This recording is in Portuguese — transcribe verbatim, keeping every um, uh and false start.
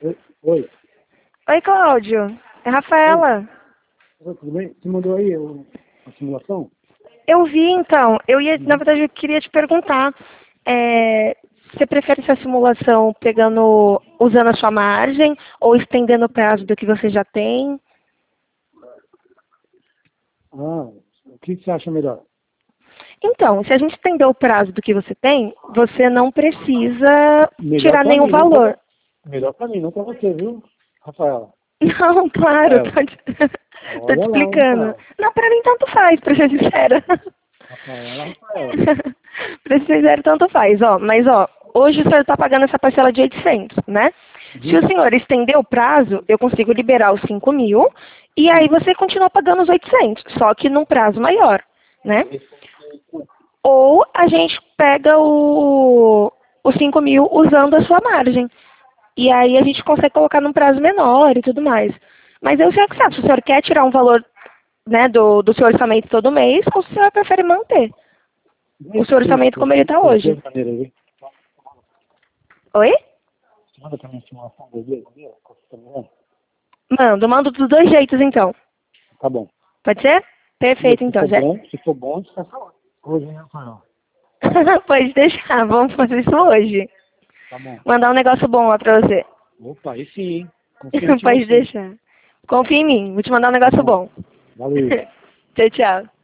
Oi. Oi. Oi, Cláudio. É Rafaela. Oi, tudo bem? Você mandou aí o- a simulação? Eu vi, então. Eu ia, na Uhum. verdade, eu queria te perguntar. é, você prefere essa simulação pegando, usando a sua margem ou estendendo o prazo do que você já tem? Ah, o que que você acha melhor? Então, se a gente estender o prazo do que você tem, você não precisa Melhor tirar pra nenhum mim, não pra, valor. melhor pra mim, não pra você, viu, Rafaela? Não, claro, Rafaela. tô te, tô te Olha lá, explicando. Rafaela. Não, pra mim tanto faz, pra ser sincera. Rafaela, Rafaela. Pra ser sincero, tanto faz, ó. Mas, ó, hoje o senhor tá pagando essa parcela de oitocentos, né? Se Uhum. o senhor estender o prazo, eu consigo liberar os cinco mil e aí Sim. você continua pagando os oitocentos, só que num prazo maior, né? Ou a gente pega o, os cinco mil usando a sua margem. E aí a gente consegue colocar num prazo menor e tudo mais. Mas eu sei que sabe, se o senhor quer tirar um valor, né, do, do seu orçamento todo mês, ou se o senhor prefere manter o seu Sim, orçamento como ele está das hoje. duas maneiras, viu? Oi? Você manda pra mim a simulação das duas maneiras? Qual que você tá mandando? Mando, mando dos dois jeitos então. Tá bom. Pode ser? Perfeito Se então, for já. bom, se for bom, você fala. Hoje, né, Rafaela? Pode deixar, vamos fazer isso hoje. Tá bom. Mandar um negócio bom lá pra você. Opa, aí sim, hein? Confiante em Pode você. deixar. Confia em mim, vou te mandar um Tá negócio bom. bom. Valeu. Tchau, tchau.